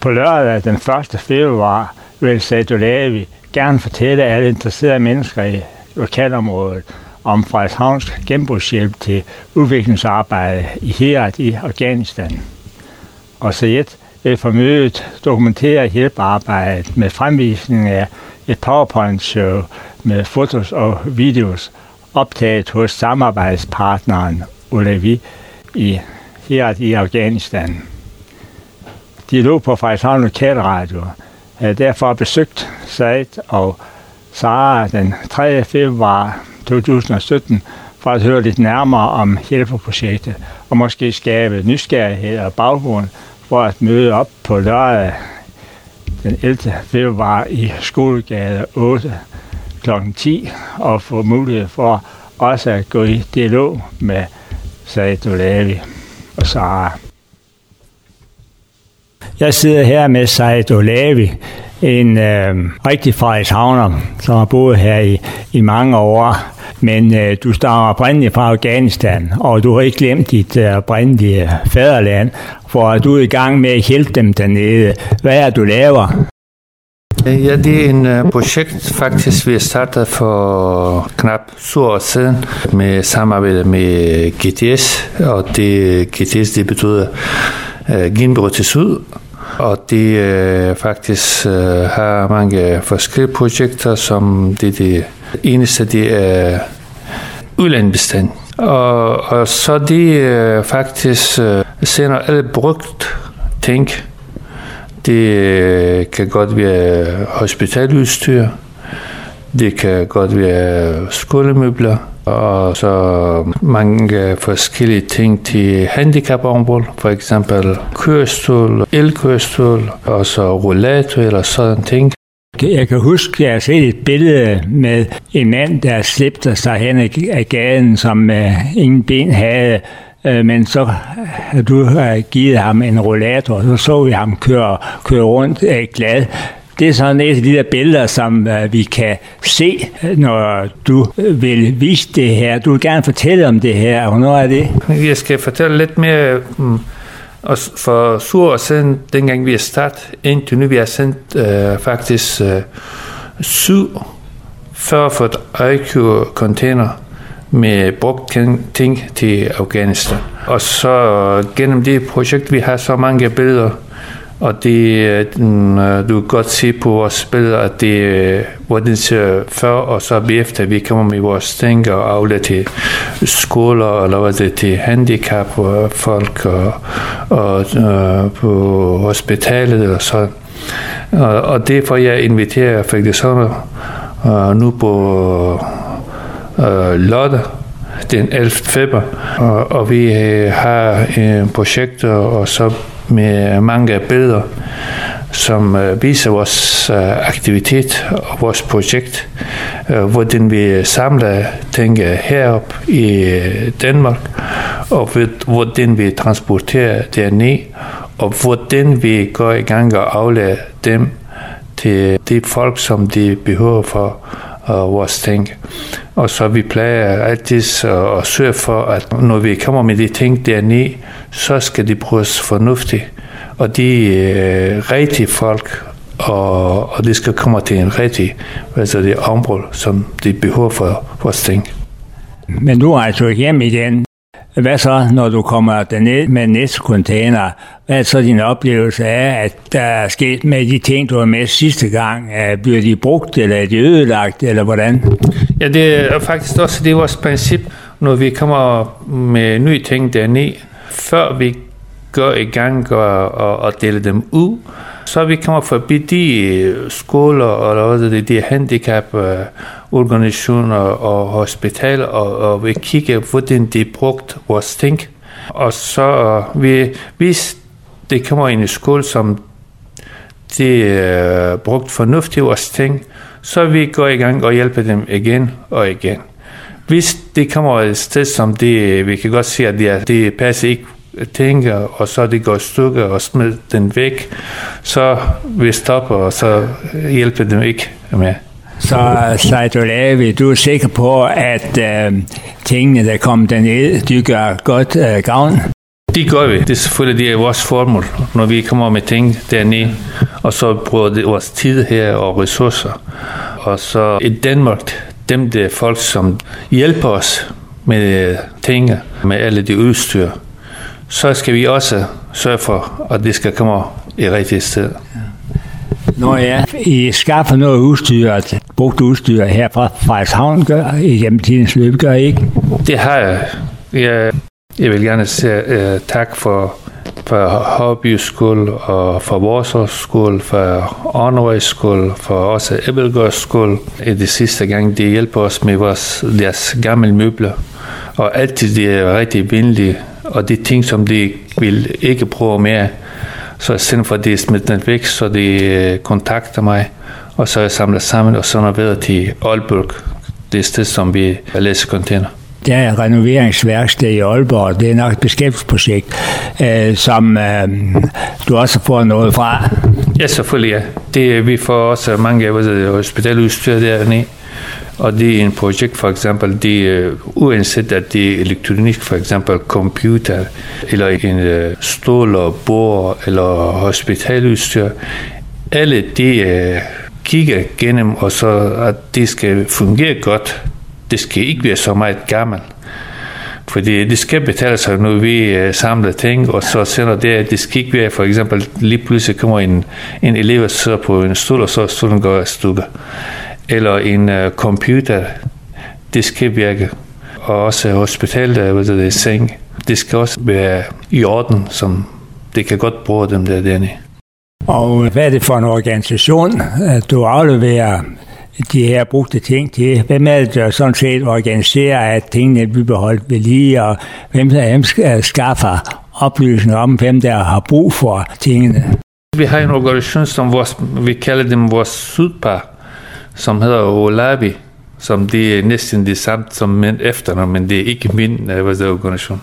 På lørdag den 1. februar vil Saitolavi gerne fortælle alle interesserede mennesker i lokalområdet om Frederikshavns genbrugshjælp til udviklingsarbejde i Herat i Afghanistan. Og Sayed vil for mødet dokumentere hjælpearbejdet med fremvisning af et PowerPoint-show med fotos og videos optaget hos samarbejdspartneren Olavi i Herat i Afghanistan. Dialog på Frederikshavn Lokalradio havde derfor besøgt Sayed og Sara den 3. februar 2017 for at høre lidt nærmere om hjælpeprojektet og måske skabe nysgerrighed og baggrund for at møde op på lørdag den 11. februar i Skolegade 8 kl. 10 og få mulighed for også at gå i dialog med Saitolavi og Sara. Jeg sidder her med Saitolavi, en rigtig frederikshavner, som har boet her i mange år. Men du stammer oprindeligt fra Afghanistan, og du har ikke glemt dit oprindelige faderland, for du er i gang med at hjælpe dem dernede. Hvad er du laver? Ja, det er en projekt, faktisk vi startede for knap 7 år siden med samarbejde med GTS, og GTS det betyder Genbrug til Syd. Og de faktisk har mange forskellige projekter, som det eneste det er udlandsbistand. Og så de faktisk sender alle brugt ting. Det kan godt være hospitaludstyr, det kan godt være skolemøbler, og så mange forskellige ting til handicapområdet, for eksempel kørestol, elkørestol, og så rollator eller sådan ting. Jeg kan huske, at jeg har set et billede med en mand, der slæbte sig hen ad gaden, som ingen ben havde, men så har du givet ham en rollator, og så vi ham køre rundt glad. Det er sådan et af de der billeder, som vi kan se, når du vil vise det her. Du vil gerne fortælle om det her. Hvornår er det? Jeg skal fortælle lidt mere. For 7 år siden, dengang vi har startet, indtil nu vi har sendt faktisk 47 IQ-container med brugt ting til Afghanistan. Og så gennem det projekt, vi har så mange billeder, og det, du kan godt se på vores billeder, at det hvordan det ser før, og så bagefter vi kommer med vores ting og afleverer til skoler, eller hvad det til handicapfolk, og på hospitalet og sådan. Og derfor jeg inviterer Frederikshavn nu på lørdag den 11. februar, og vi har et projekt, og så med mange billeder, som viser vores aktivitet og vores projekt, hvordan vi samler ting herop i Danmark, og hvordan vi transporterer derned, og hvordan vi går i gang og afleverer dem til de folk, som de behøver for vores ting. Og så vi plejer altid at sørge for, at når vi kommer med de ting derned, så skal de bruges fornuftigt. Og de er rigtige folk, og det skal komme til en rigtig det område, som de behøver for vores ting. Men du er altså hjem igen. Hvad så, når du kommer derned med næste container? Hvad er så din oplevelse af, at der er sket med de ting, du var med sidste gang? Bliver de brugt, eller er de ødelagt, eller hvordan? Ja, det er faktisk også det vores princip, når vi kommer med nye ting derned, før vi går i gang og deler dem ud. Så vi kommer forbi de skoler eller de handicaporganisationer og hospitaler, og vi kigger, hvordan de brugt vores ting. Og så hvis det kommer ind i skole, som de brugt fornuftigt vores ting, så vi går i gang og hjælper dem igen og igen. Hvis det kommer et sted, som vi kan godt se, at det passer ikke tænker, og så det går stykker og smider den væk, så vi stopper, og så hjælper dem ikke med. Så Saitolavi, du er sikker på, at tingene, der kommer derned, de gør godt gavn? Det gør vi. Det er selvfølgelig det er vores formål, når vi kommer med ting dernede, og så bruger det vores tid her og ressourcer. Og så i Danmark, dem der folk, som hjælper os med ting, med alle de udstyr, så skal vi også sørge for, at det skal komme i rigtige sted. Når I skaffer noget udstyr, brugt udstyr her fra Frederikshavn, gør I gennem tidens løb, gør I ikke? Det har jeg. Jeg vil gerne sige tak for Hobby skole og for vores skole, for Arnøj skole, for også Ebelgård skole. I det sidste gang, de hjælper os med deres gamle møbler. Og altid de er rigtig venlige, og de ting, som de vil ikke bruge mere, så i stedet for, at de er smidt væk, så de kontakter mig, og så er jeg samlet sammen, og så er jeg videre til Aalborg. Det er sted, som vi læser container. Der er renoveringsværksted i Aalborg. Det er nok et beskæftigelsesprojekt, som du også får noget fra. Ja, selvfølgelig ja. Vi får også mange hospitaludstyr dernede. Og det er en projekt, for eksempel, uanset at det er elektronik, for eksempel computer, eller en stol og bord, eller hospitaludstyr. Alle de kigger gennem, og så at det skal fungere godt. Det skal ikke være så meget gammelt. Fordi det skal betale sig, når vi samler ting, og så sender det skal ikke være, for eksempel, lige pludselig kommer en elev, der sidder på en stol, og så stolen går i stykker. Eller en computer, det skal virke. Og også hospitalet, seng, det skal også være i orden, som det kan godt bruge dem dernede. Og hvad er det for en organisation, at du afleverer de her brugte ting til? Hvem er det, der sådan set organiserer, at tingene bliver beholdt ved lige, og hvem skaffer oplysninger om, hvem der har brug for tingene? Vi har en organisation, som vi kalder dem vores sydpar, som hedder Olavi, som det er næsten det samme som mænd efter, men det er ikke min organisation.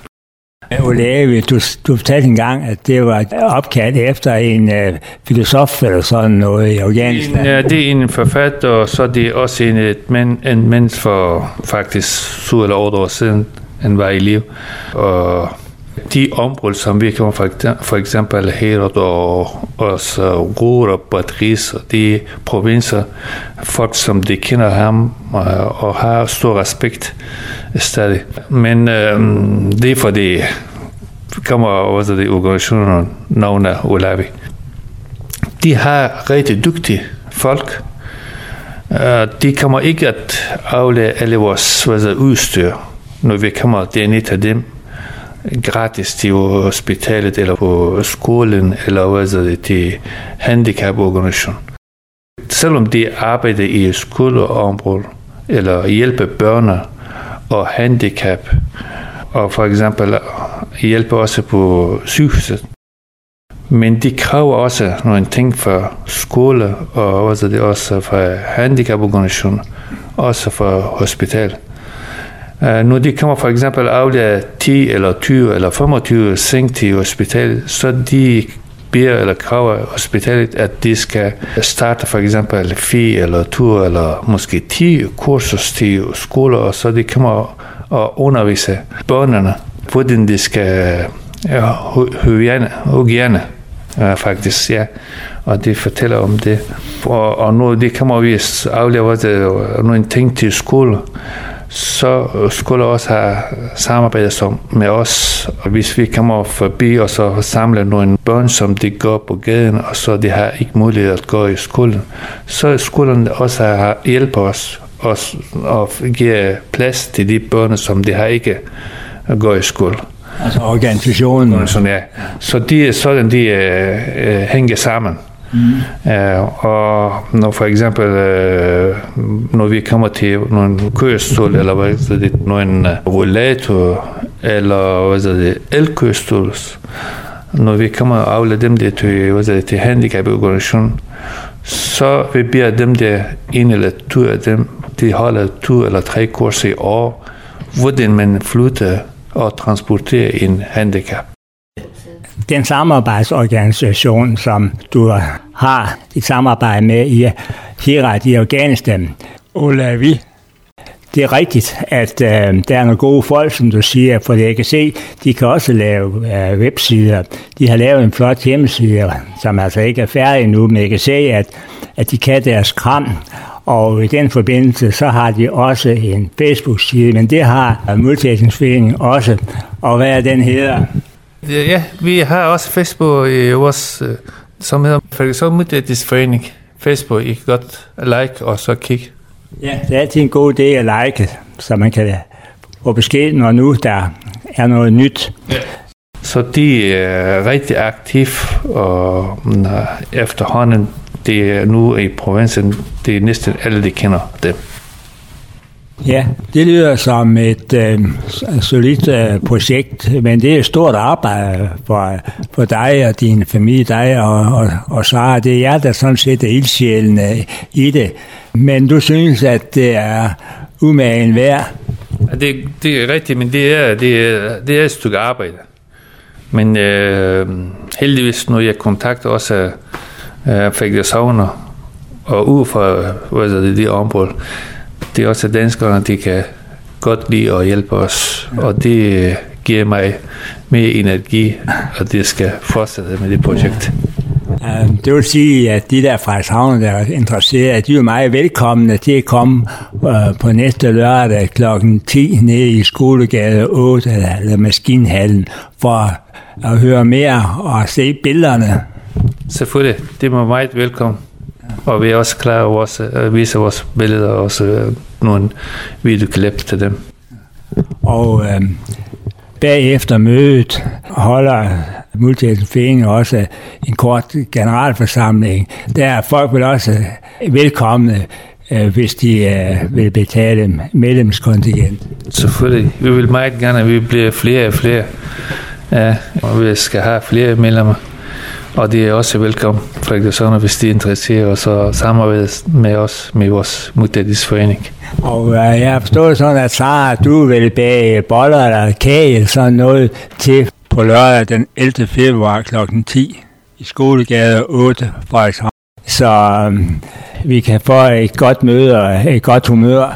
Olavi, du fortalte engang, at det var opkaldt efter en filosof eller sådan noget i Afghanistan. Ja, det er en forfatter, og så er det også en mand for faktisk 7 eller 8 år siden, han var i liv. Og de områder, som vi kommer for eksempel Herat og Ruhr og Badris og de provinser, folk som de kender ham og har stor respekt stadig. Men det er fordi kommer også de organisationer navnet Olavi. De har rigtig dygtige folk. De kommer ikke at aflære alle vores udstyr, når vi kommer dernede til dem gratis til hospitalet eller på skolen eller til handicaporganisation. Selvom de arbejder i skoleområdet eller hjælper børn og handicap og for eksempel hjælper også på sygehuset. Men de kræver også nogle ting for skole og også for handicaporganisation, også for hospital. Når de kommer for eksempel aflære 10 eller 20 eller 25 seng til hospitalet, så de beder eller kræver hospitalet, at de skal starte for eksempel 4 eller 2 eller måske 10 kurser til skoler, og så de kommer og undervise børnene, hvordan de skal hygiene faktisk, ja. Og de fortæller om det. Og når de kommer vi aflære nogle ting til skole, så skulle også have samarbejdet med os. Og hvis vi kommer forbi og så samler nogle børn, som de går på gaden, og så de har ikke mulighed at gå i skolen, så skolen også har hjælper os og giver plads til de børn, som de har ikke går i skole. Altså organisationen? Ja. Så de er sådan, de hænger sammen. Og når for eksempel når vi kommer til nogle kørestol eller nogle rollator eller elkørestol, når vi kommer og afleverer dem der til handicaporganisation, så vi beder dem der en eller to af dem, de holder 2 eller 3 kurser i år, hvordan man flytter og transporterer en handicap. Den samarbejdsorganisation, som du har et samarbejde med i Herat i Afghanistan, Olavi, Det er rigtigt, at der er nogle gode folk, som du siger, for jeg kan se, de kan også lave websider. De har lavet en flot hjemmeside, som altså ikke er færdig endnu, men jeg kan se, at de kan deres kram. Og i den forbindelse, så har de også en Facebook-side, men det har Multietnisk også. Og hvad er den hedder? Ja, vi har også Facebook i vores, som hedder Frederikshavn Multietnisk Forening. Facebook, I kan godt like og så kigge. Ja, det er altid en god idé at like, så man kan få besked, når nu der er noget nyt. Ja. Så de er rigtig aktive, og efterhånden, det er nu i provinsen, det er næsten alle, de kender dem. Ja, det lyder som et solidt projekt, men det er et stort arbejde for dig og din familie, dig og Sara. Det er jer, der sådan set er ildsjælene i det. Men du synes, at det er umagen værd? Det er rigtigt, men det er et stykke arbejde. Men heldigvis, når jeg kontakter også Frederikshavn og ude fra det område, det er også danskerne, de kan godt lide at hjælpe os, og det giver mig mere energi, og det skal fortsætte med det projekt. Det vil sige, at de der Frederikshavn, der er interesseret, de er meget velkomne til at komme på næste lørdag kl. 10 nede i Skolegade 8 eller Maskinhallen for at høre mere og se billederne. Selvfølgelig, det er meget velkommen. Og vi er også klar over at vise vores billeder og også nogle videoklip til dem. Og bagefter mødet holder Multietnisk Forening også en kort generalforsamling. Der er folk vel også velkomne, hvis de vil betale medlemskontingent. Selvfølgelig. Vi vil meget gerne, at vi bliver flere og flere. Ja, og vi skal have flere medlemmer. Og det er også velkommen, Frederikshavn, hvis de er interesseret, og så samarbejde med os, med vores Multietnisk Forening. Og jeg har forstået sådan, at Sara, du vil bage boller eller kage eller sådan noget til på lørdag den 11. februar kl. 10 i Skolegade 8 Frederikshavn. Så vi kan få et godt møde og et godt humør.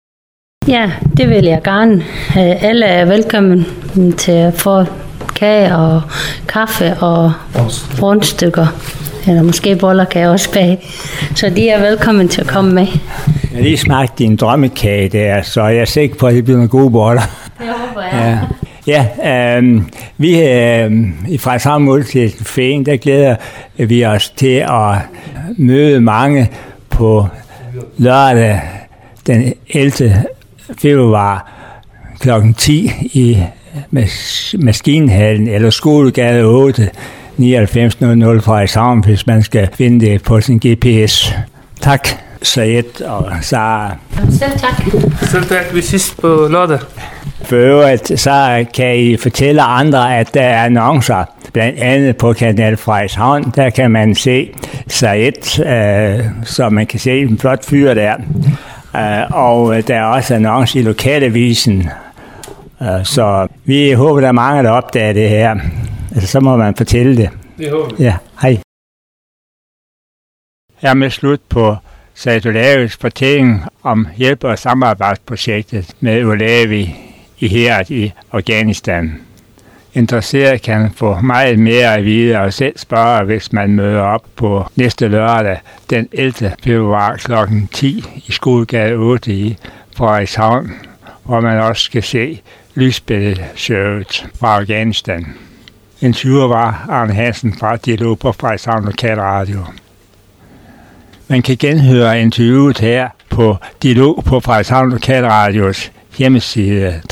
Ja, det vil jeg gerne. Alle er velkommen til at få kage og kaffe og rundstykker. Eller måske boller kan jeg også bage. Så de er velkommen til at komme med. Jeg har lige smagt din drømmekage der, så jeg er sikker på, at det bliver nogle gode boller. Det håber jeg. Ja, vi i Frederikshavn Multietnisk Forening, der glæder vi os til at møde mange på lørdag den 11. februar kl. 10 i Maskinhallen eller Skolegade 8 9900 Frederikshavn, hvis man skal finde det på sin GPS. Tak, Sayed og Sara. Selv tak. Selv tak. Vi ses på lørdag. For øvrigt, så kan I fortælle andre, at der er annoncer. Blandt andet på Kanal Frederikshavn, der kan man se Sayed, så man kan se en flot fyr der. Og der er også annoncer i Lokalavisen. Så vi håber, der er mange, der opdager det her. Altså, så må man fortælle det. Det håber vi. Ja, hej. Jeg er med slut på Sayed Olavis fortælling om hjælp- og samarbejdsprojektet med Olavi i Herat i Afghanistan. Interesseret kan få meget mere at vide og selv spørge, hvis man møder op på næste lørdag den 11. februar kl. 10 i Skolegade 8 i Frederikshavn, hvor man også skal se lysbilledsshowet fra Afghanistan. Interviewer var Arne Hansen fra Dialog på Frederikshavn Lokalradio. Man kan genhøre interviewet her på Dialog på Frederikshavn Lokalradios hjemmeside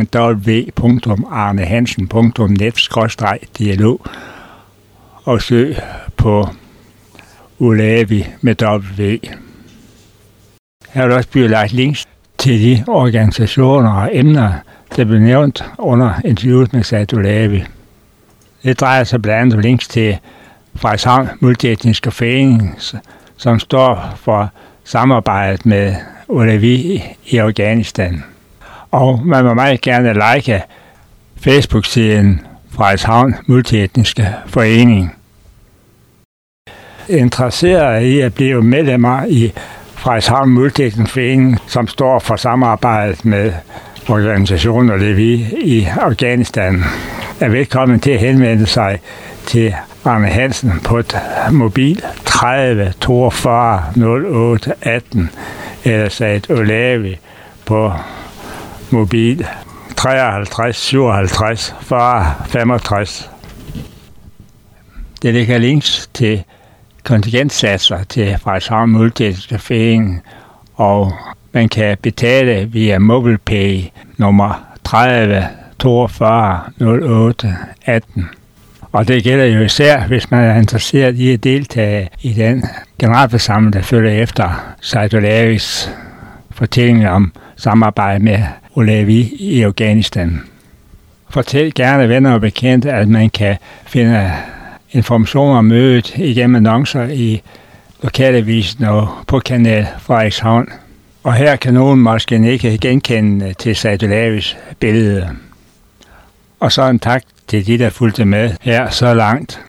www.arnehansen.net/dialog og søg på Olavi med W. Her vil også blive lagt links til de organisationer og emner, der blev nævnt under interviewet med Sayed Olavi. Det drejer sig blandt andet links til Frederikshavn Multietnisk Forening, som står for samarbejdet med Olavi i Afghanistan. Og man må meget gerne like Facebook-siden Frederikshavn Multietnisk Forening. Interesseret i at blive medlemmer i Frederikshavn Multietnisk, som står for samarbejdet med organisationen Olevi i Afghanistan, er velkommen til at henvende sig til Arne Hansen på et mobil 30 42 08 18 eller sagt Olevi på mobil 53 57 40 65. Det ligger links til kontingentsatser til Frederikshavn Multietnisk, og man kan betale via MobilePay nummer 30 42 08 18. Og det gælder jo især, hvis man er interesseret i at deltage i den generalforsamling, der følger efter Said Olavis fortælling om samarbejde med Olevi i Afghanistan. Fortæl gerne venner og bekendte, at man kan finde information om mødet igennem annoncer i lokalavisen og på kanal Frederikshavn. Og her kan nogen måske ikke genkende til Said Olavis billede. Og så en tak til de, der fulgte med her så langt.